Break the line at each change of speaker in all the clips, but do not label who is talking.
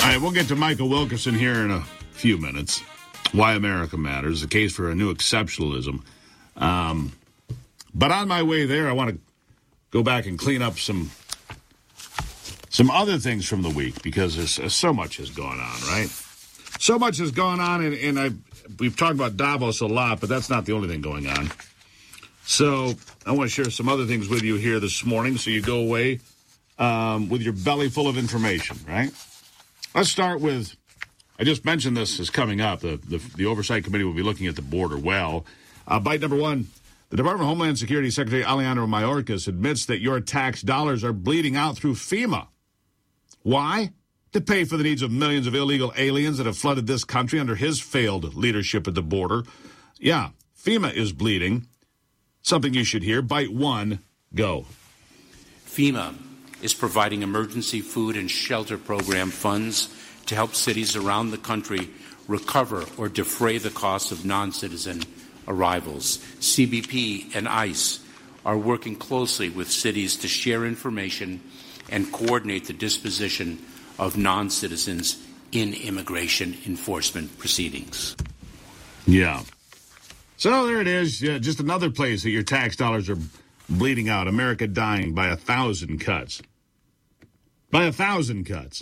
right, we'll get to Michael Wilkerson here in a few minutes. Why America Matters, the case for a new exceptionalism. But on my way there, I want to go back and clean up some other things from the week, because there's so much has gone on, right? So much has gone on, and we've talked about Davos a lot, but that's not the only thing going on. So I want to share some other things with you here this morning, so you go away with your belly full of information, right? Let's start with, I just mentioned this is coming up. The Oversight Committee will be looking at the border. Well, bite number one, the Department of Homeland Security Secretary Alejandro Mayorkas admits that your tax dollars are bleeding out through FEMA. Why? To pay for the needs of millions of illegal aliens that have flooded this country under his failed leadership at the border. Yeah, FEMA is bleeding. Something you should hear. Bite one, go.
FEMA is providing emergency food and shelter program funds to help cities around the country recover or defray the costs of non-citizen arrivals. CBP and ICE are working closely with cities to share information and coordinate the disposition of non-citizens in immigration enforcement proceedings.
Yeah. So there it is. Yeah, just another place that your tax dollars are bleeding out. America dying by 1,000 cuts. By 1,000 cuts.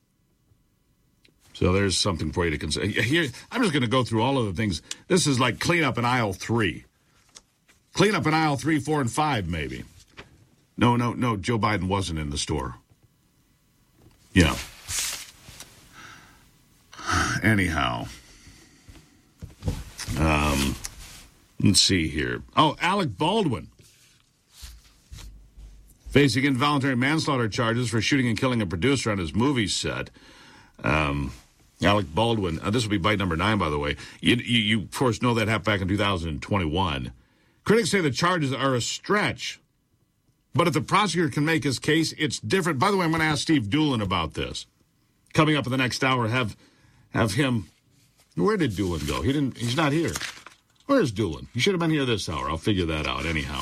So there's something for you to consider. Here, I'm just going to go through all of the things. This is like cleanup in aisle 3. Cleanup in aisle 3, 4, and 5, maybe. No, Joe Biden wasn't in the store. Yeah. Anyhow. Let's see here. Oh, Alec Baldwin. Facing involuntary manslaughter charges for shooting and killing a producer on his movie set. Alec Baldwin. This will be bite number 9, by the way. You of course, know that happened back in 2021. Critics say the charges are a stretch. But if the prosecutor can make his case, it's different. By the way, I'm going to ask Steve Doolin about this. Coming up in the next hour, have him. Where did Doolin go? He's not here. Where's Doolin? He should have been here this hour. I'll figure that out anyhow.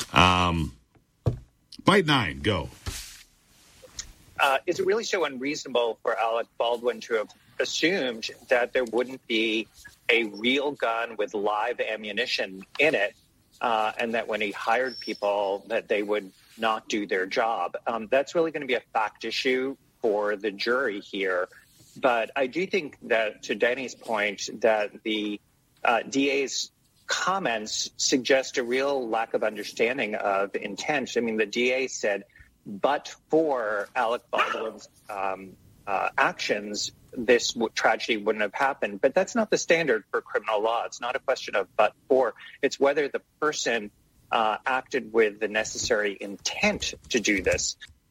Bite 9, go.
Is it really so unreasonable for Alec Baldwin to have assumed that there wouldn't be a real gun with live ammunition in it, and that when he hired people that they would not do their job? That's really going to be a fact issue for the jury here. But I do think that, to Danny's point, that the DA's comments suggest a real lack of understanding of intent. I mean, the DA said, but for Alec Baldwin's actions, this tragedy wouldn't have happened. But that's not the standard for criminal law. It's not a question of but for. It's whether the person acted with the necessary intent to do this.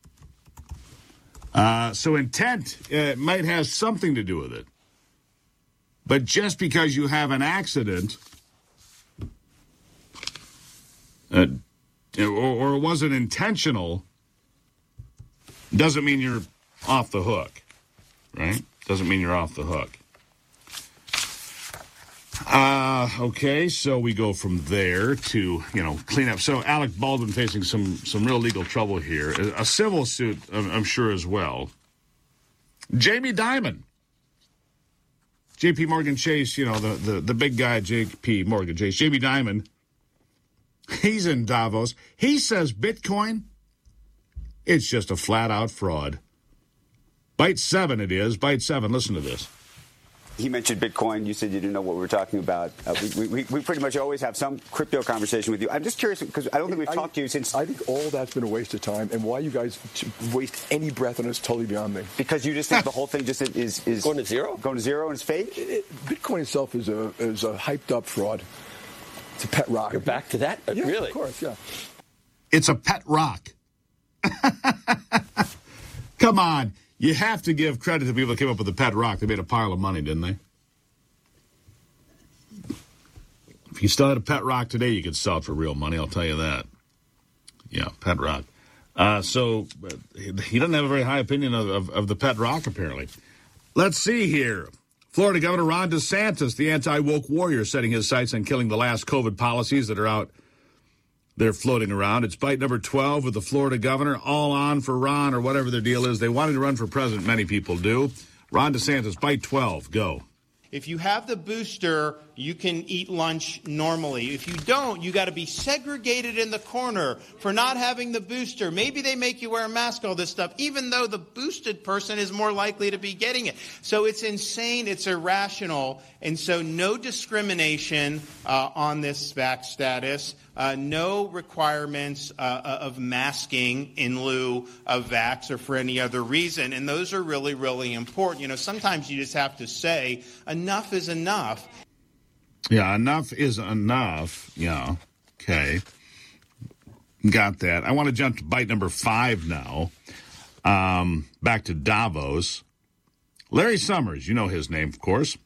So intent might have something to do with it. But just because you have an accident or it wasn't intentional doesn't mean you're off the hook, right? Doesn't mean you're off the hook. Okay, so we go from there to, clean up. So Alec Baldwin facing some real legal trouble here. A civil suit, I'm sure, as well. Jamie Dimon. J.P. Morgan Chase, the big guy, J.P. Morgan Chase. Jamie Dimon, he's in Davos. He says Bitcoin, it's just a flat-out fraud. Bite 7 it is. Bite 7, listen to this.
He mentioned Bitcoin. You said you didn't know what we were talking about. We pretty much always have some crypto conversation with you. I'm just curious, because I don't think we've talked to you since...
I think all that's been a waste of time, and why you guys waste any breath on it is totally beyond me.
Because you just think the whole thing just is
going to zero?
Going to zero and it's fake?
Bitcoin itself is a hyped-up fraud. It's a pet rock.
You're back to that?
Yeah,
really?
Of course, yeah.
It's a pet rock. Come on. You have to give credit to people that came up with the pet rock. They made a pile of money, didn't they? If you still had a pet rock today, you could sell it for real money, I'll tell you that. Yeah, pet rock. So he doesn't have a very high opinion of the pet rock, apparently. Let's see here. Florida Governor Ron DeSantis, the anti-woke warrior, setting his sights on killing the last COVID policies that are out there floating around. It's bite number 12 with the Florida governor, all on for Ron or whatever their deal is. They wanted to run for president. Many people do. Ron DeSantis, bite 12, go.
If you have the booster, you can eat lunch normally. If you don't, you got to be segregated in the corner for not having the booster. Maybe they make you wear a mask, all this stuff, even though the boosted person is more likely to be getting it. So it's insane. It's irrational. And so no discrimination on this vax status. No requirements of masking in lieu of vax or for any other reason. And those are really, really important. You know, sometimes you just have to say enough is enough.
Yeah, enough is enough. Yeah, okay. Got that. I want to jump to bite number 5 now. Back to Davos. Larry Summers, you know his name, of course.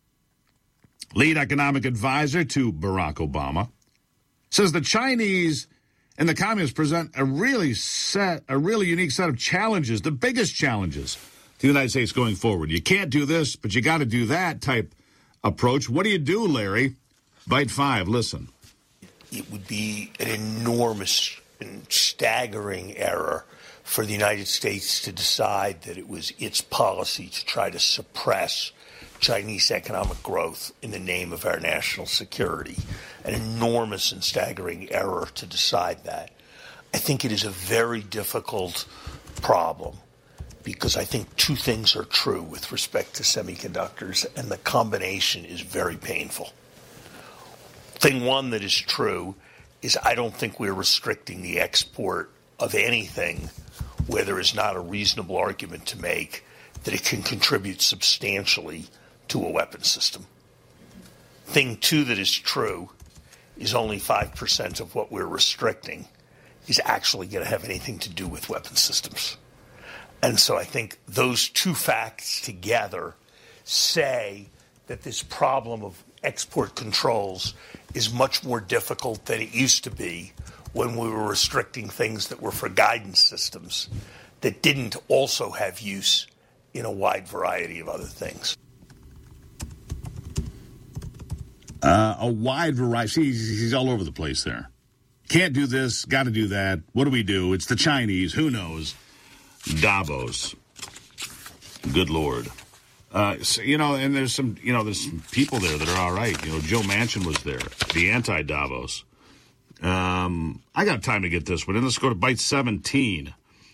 Lead economic advisor to Barack Obama. Says the Chinese and the communists present a really unique set of challenges, the biggest challenges to the United States going forward. You can't do this, but you got to do that type approach. What do you do, Larry? Bite 5, listen.
It would be an enormous and staggering error for the United States to decide that it was its policy to try to suppress Chinese economic growth in the name of our national security. An enormous and staggering error to decide that. I think it is a very difficult problem because I think two things are true with respect to semiconductors, and the combination is very painful. Thing one that is true is I don't think we're restricting the export of anything where there is not a reasonable argument to make that it can contribute substantially to a weapon system. Thing two that is true is only 5% of what we're restricting is actually going to have anything to do with weapon systems. And so I think those two facts together say that this problem of export controls is much more difficult than it used to be when we were restricting things that were for guidance systems that didn't also have use in a wide variety of other things.
A wide variety. He's all over the place there. Can't do this, got to do that. What do we do? It's the Chinese. Who knows? Davos. Good Lord. So, and there's some people there that are all right. Joe Manchin was there, the anti-Davos. I got time to get this one in. Let's go to bite 17.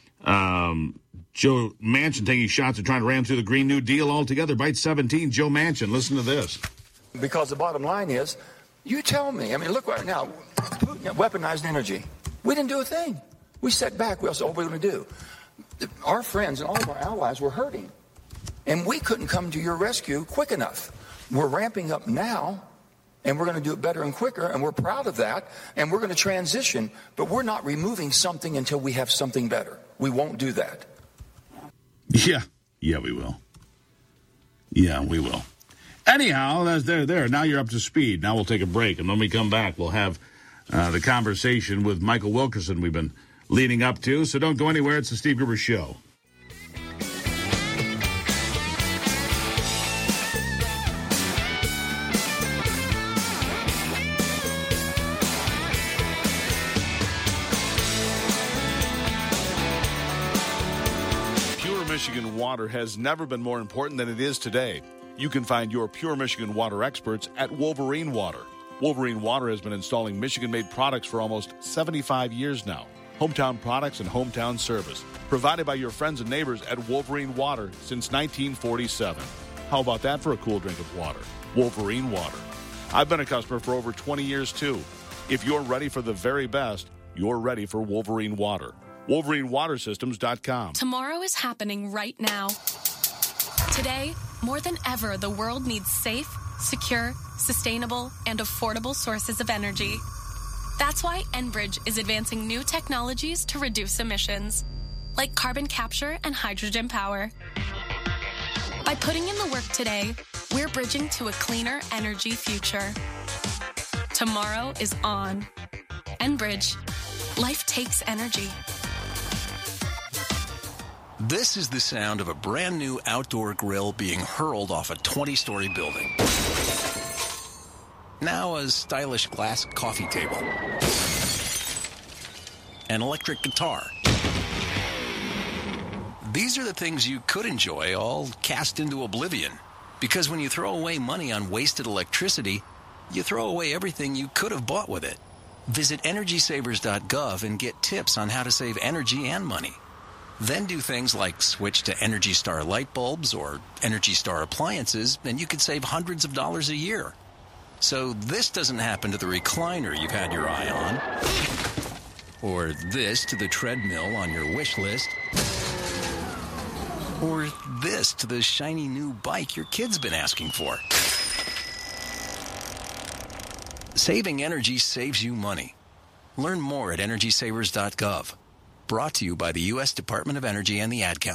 Joe Manchin taking shots at trying to ram through the Green New Deal altogether. Bite 17, Joe Manchin. Listen to this.
Because the bottom line is, you tell me. I mean, look right now. Putin weaponized energy. We didn't do a thing. We sat back. We also, what we're going to do. Our friends and all of our allies were hurting. And we couldn't come to your rescue quick enough. We're ramping up now, and we're going to do it better and quicker, and we're proud of that, and we're going to transition, but we're not removing something until we have something better. We won't do that.
Yeah, we will. Yeah, we will. Anyhow, that's there. Now you're up to speed. Now we'll take a break, and when we come back, we'll have the conversation with Michael Wilkerson we've been leading up to. So don't go anywhere. It's the Steve Gruber Show.
Pure Michigan water has never been more important than it is today. You can find your Pure Michigan water experts at Wolverine Water. Wolverine Water has been installing Michigan-made products for almost 75 years now. Hometown products and hometown service provided by your friends and neighbors at Wolverine Water since 1947. How about that for a cool drink of water? Wolverine Water. I've been a customer for over 20 years, too. If you're ready for the very best, you're ready for Wolverine Water. WolverineWaterSystems.com.
Tomorrow is happening right now. Today, more than ever, the world needs safe, secure, sustainable, and affordable sources of energy. That's why Enbridge is advancing new technologies to reduce emissions, like carbon capture and hydrogen power. By putting in the work today, we're bridging to a cleaner energy future. Tomorrow is on. Enbridge. Life takes energy.
This is the sound of a brand new outdoor grill being hurled off a 20-story building. Now a stylish glass coffee table. An electric guitar. These are the things you could enjoy, all cast into oblivion. Because when you throw away money on wasted electricity, you throw away everything you could have bought with it. Visit EnergySavers.gov and get tips on how to save energy and money. Then do things like switch to Energy Star light bulbs or Energy Star appliances, and you could save hundreds of dollars a year. So this doesn't happen to the recliner you've had your eye on, or this to the treadmill on your wish list, or this to the shiny new bike your kid's been asking for. Saving energy saves you money. Learn more at EnergySavers.gov. Brought to you by the U.S. Department of Energy and the Ad Council.